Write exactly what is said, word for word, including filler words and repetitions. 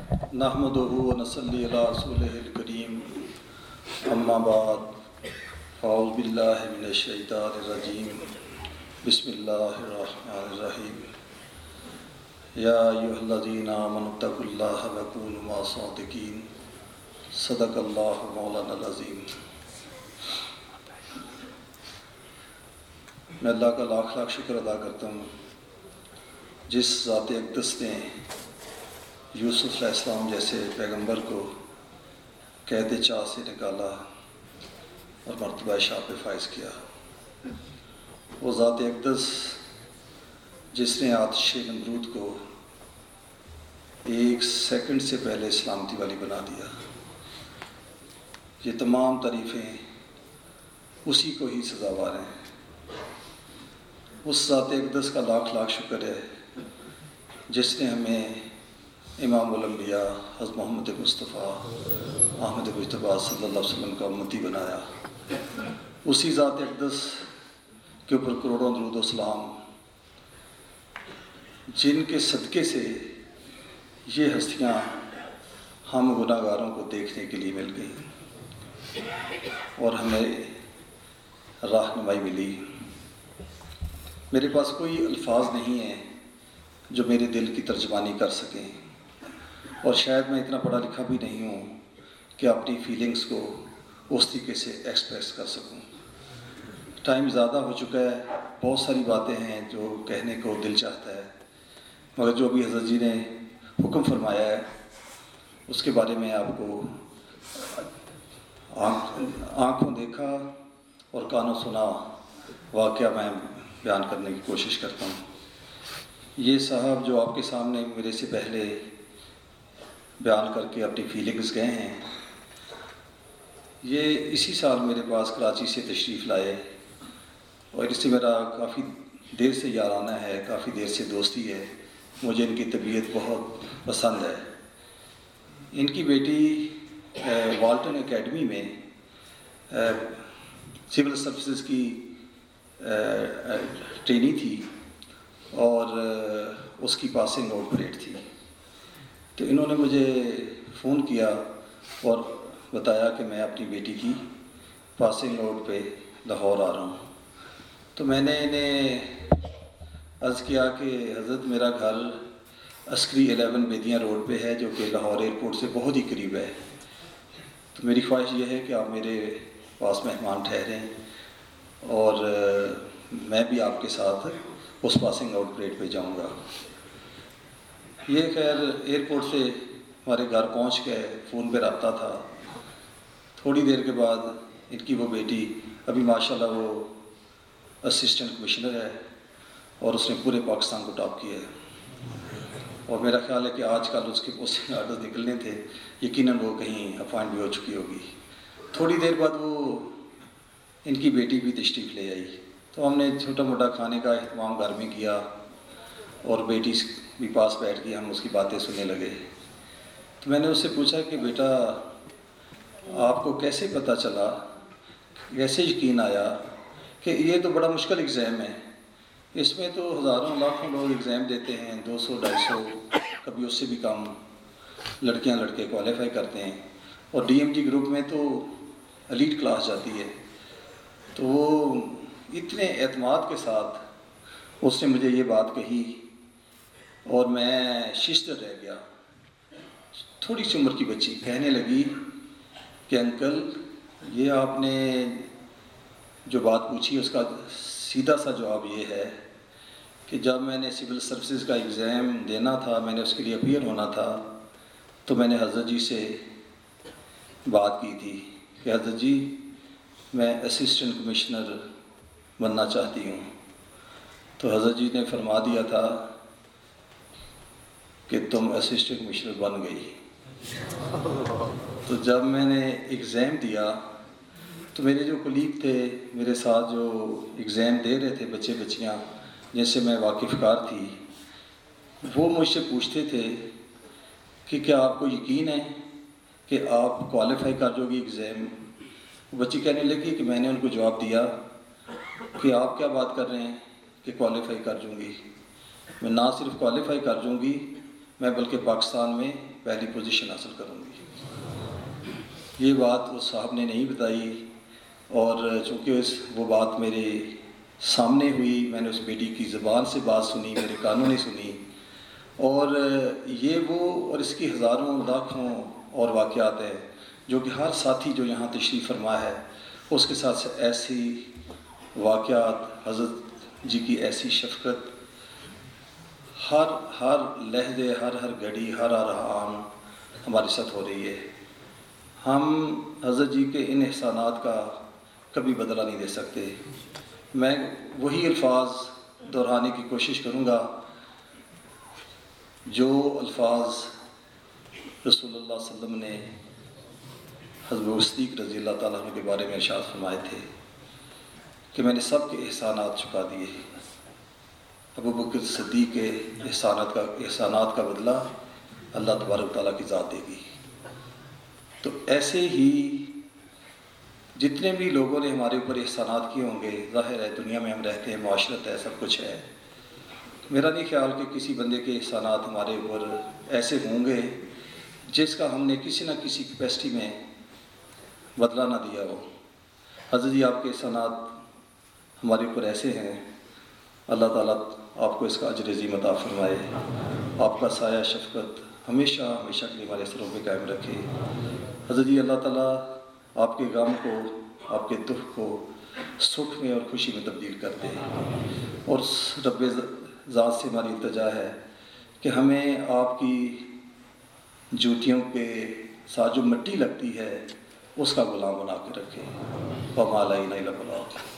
نحمدہ و نصلی علی رسولہ الکریم اما بعد اعوذ باللہ من الشیطان الرجیم بسم اللہ الرحمن الرحیم یا ایھا الذین آمنوا اتقوا اللہ وکونوا مع الصادقین صدق اللہ مولانا العظیم۔ میں اللہ کا لاکھ لاکھ شکر ادا کرتا ہوں جس ذات اقدس نے یوسف علیہ السلام جیسے پیغمبر کو قید چاہ سے نکالا اور مرتبہ شاہ پہ فائز کیا۔ وہ ذات اقدس جس نے آتش نمرود کو ایک سیکنڈ سے پہلے سلامتی والی بنا دیا، یہ تمام تعریفیں اسی کو ہی سزاوار ہیں۔ اس ذات اقدس کا لاکھ لاکھ شکر ہے جس نے ہمیں امام الانبیاء حضرت محمد مصطفیٰ احمد مجتبیٰ صلی اللہ علیہ وسلم کا امتی بنایا۔ اسی ذات اقدس کے اوپر کروڑوں درود و سلام جن کے صدقے سے یہ ہستیاں ہم گناہ گاروں کو دیکھنے کے لیے مل گئیں اور ہمیں راہنمائی ملی۔ میرے پاس کوئی الفاظ نہیں ہیں جو میرے دل کی ترجمانی کر سکیں، اور شاید میں اتنا پڑھا لکھا بھی نہیں ہوں کہ اپنی فیلنگز کو اس طریقے سے ایکسپریس کر سکوں۔ ٹائم زیادہ ہو چکا ہے، بہت ساری باتیں ہیں جو کہنے کو دل چاہتا ہے، مگر جو بھی حضرت جی نے حکم فرمایا ہے اس کے بارے میں آپ کو آنکھوں دیکھا اور کانوں سنا واقعہ میں بیان کرنے کی کوشش کرتا ہوں۔ یہ صاحب جو آپ کے سامنے میرے سے پہلے بیان کر کے اپنی فیلنگز گئے ہیں، یہ اسی سال میرے پاس کراچی سے تشریف لائے اور اس سے میرا کافی دیر سے یارانہ ہے، کافی دیر سے دوستی ہے۔ مجھے ان کی طبیعت بہت پسند ہے۔ ان کی بیٹی والٹن اکیڈمی میں سول سروسز کی ٹرینی تھی اور اس کی پاسنگ آؤٹ پریڈ تھی، تو انہوں نے مجھے فون کیا اور بتایا کہ میں اپنی بیٹی کی پاسنگ آؤٹ پہ لاہور آ رہا ہوں۔ تو میں نے انہیں عرض کیا کہ حضرت میرا گھر عسکری الیون بیدیاں روڈ پہ ہے جو کہ لاہور ایئرپورٹ سے بہت ہی قریب ہے، تو میری خواہش یہ ہے کہ آپ میرے پاس مہمان ٹھہریں اور میں بھی آپ کے ساتھ اس پاسنگ آؤٹ پریڈ پہ جاؤں گا۔ یہ خیر ایئرپورٹ سے ہمارے گھر پہنچ گئے، فون پہ رابطہ تھا۔ تھوڑی دیر کے بعد ان کی وہ بیٹی، ابھی ماشاءاللہ وہ اسسٹنٹ کمشنر ہے اور اس نے پورے پاکستان کو ٹاپ کیا ہے، اور میرا خیال ہے کہ آج کل اس کے پوسٹنگ آرڈرز نکلنے تھے، یقیناً وہ کہیں اپوائنٹ بھی ہو چکی ہوگی۔ تھوڑی دیر بعد وہ ان کی بیٹی بھی تشریف لے آئی، تو ہم نے چھوٹا موٹا کھانے کا اہتمام گھر میں کیا اور بیٹی بھی پاس بیٹھ گئی، ہم اس کی باتیں سننے لگے۔ تو میں نے اس سے پوچھا کہ بیٹا آپ کو کیسے پتہ چلا، کیسے یقین آیا کہ یہ تو بڑا مشکل ایگزام ہے، اس میں تو ہزاروں لاکھوں لوگ ایگزام دیتے ہیں، دو سو ڈھائی سو کبھی اس سے بھی کم لڑکیاں لڑکے کوالیفائی کرتے ہیں، اور ڈی ایم جی گروپ میں تو ایلیٹ کلاس جاتی ہے۔ تو وہ اتنے اعتماد کے ساتھ اس نے مجھے یہ بات کہی اور میں ششدر رہ گیا۔ تھوڑی سی عمر کی بچی کہنے لگی کہ انکل یہ آپ نے جو بات پوچھی اس کا سیدھا سا جواب یہ ہے کہ جب میں نے سول سروسز کا ایگزام دینا تھا، میں نے اس کے لیے اپیئر ہونا تھا، تو میں نے حضرت جی سے بات کی تھی کہ حضرت جی میں اسسٹنٹ کمشنر بننا چاہتی ہوں، تو حضرت جی نے فرما دیا تھا کہ تم اسسٹنٹ کمشنر بن گئی۔ تو جب میں نے ایگزام دیا تو میرے جو کلیگ تھے، میرے ساتھ جو ایگزام دے رہے تھے بچے بچیاں جن سے میں واقف کار تھی، وہ مجھ سے پوچھتے تھے کہ کیا آپ کو یقین ہے کہ آپ کوالیفائی کر جو گی ایگزام؟ بچی کہنے لگی کہ میں نے ان کو جواب دیا کہ آپ کیا بات کر رہے ہیں کہ کوالیفائی کر جوں گی، میں نہ صرف کوالیفائی کر جوں گی میں بلکہ پاکستان میں پہلی پوزیشن حاصل کروں گی۔ یہ بات اس صاحب نے نہیں بتائی، اور چونکہ اس وہ بات میرے سامنے ہوئی، میں نے اس بیٹی کی زبان سے بات سنی، میرے کانوں نے سنی، اور یہ وہ اور اس کی ہزاروں لاکھوں اور واقعات ہیں جو کہ ہر ساتھی جو یہاں تشریف فرما ہے اس کے ساتھ ایسی واقعات، حضرت جی کی ایسی شفقت ہر ہر لہجے، ہر ہر گھڑی، ہر ہر آن ہمارے ساتھ ہو رہی ہے۔ ہم حضرت جی کے ان احسانات کا کبھی بدلہ نہیں دے سکتے۔ میں وہی الفاظ دہرانے کی کوشش کروں گا جو الفاظ رسول اللہ صلی اللہ علیہ وسلم نے حضرت صدیق رضی اللہ تعالیٰ عنہ کے بارے میں ارشاد فرمائے تھے کہ میں نے سب کے احسانات چکا دیے، ابو بکر صدیق کے احسانات کا احسانات کا بدلہ اللہ تبارک تعالیٰ کی ذات دے گی۔ تو ایسے ہی جتنے بھی لوگوں نے ہمارے اوپر احسانات کیے ہوں گے، ظاہر ہے دنیا میں ہم رہتے ہیں، معاشرت ہے، سب کچھ ہے، میرا نہیں خیال کہ کسی بندے کے احسانات ہمارے اوپر ایسے ہوں گے جس کا ہم نے کسی نہ کسی کیپیسٹی میں بدلہ نہ دیا ہو۔ حضرت جی آپ کے احسانات ہمارے اوپر ایسے ہیں، اللہ تعالیٰ آپ کو اس کا اجر عظیم عطا فرمائے، آپ کا سایہ شفقت ہمیشہ ہمیشہ کے لیے ہمارے سروں پہ قائم رکھے۔ حضرت جی اللہ تعالیٰ آپ کے غم کو، آپ کے دکھ کو سکھ میں اور خوشی میں تبدیل کر دے، اور رب ذات سے ہماری التجا ہے کہ ہمیں آپ کی جوتیوں کے ساتھ جو مٹی لگتی ہے اس کا غلام بنا کے رکھے۔ وَمَا عَلَيْنَا إِلَّا الْبَلَاغُ۔